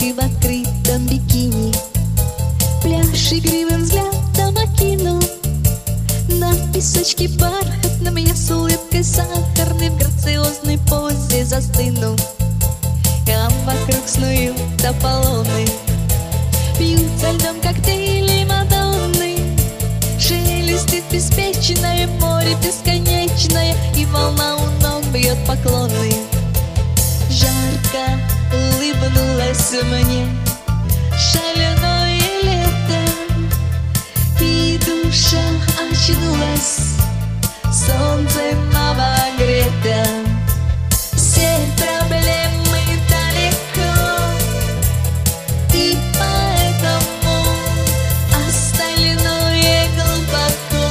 и в открытом бикини. Пляж игривым взглядом окинул, на песочке бархатном я с улыбкой сахарной в грациозной позе застыну. А вокруг снуют Аполлоны, пьют со льдом коктейли Мадонны. Шелестит беспечное море бесконечное, и волна у ног бьет поклоны. Жарко улыбнулась мне шаленое лето, и душа очнулась, солнцем обогрета. Все проблемы далеко, и поэтому остальное глубоко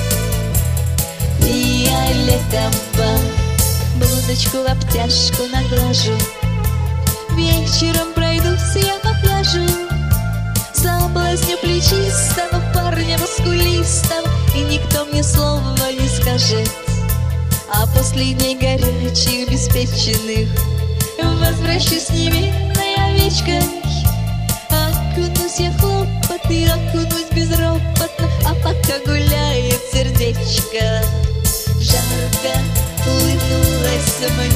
фиолетово. Блузочку в обтяжку наглажу, вечером пройдусь я по пляжу, соблазню плечистого парня мускулистого, и никто мне слова не скажет. А после дней горячих, беспеченных, возвращусь невинной овечкой. Окунусь я в хлопоты, окунусь безропотно, а пока гуляет сердечко. Жарко улыбнулась мне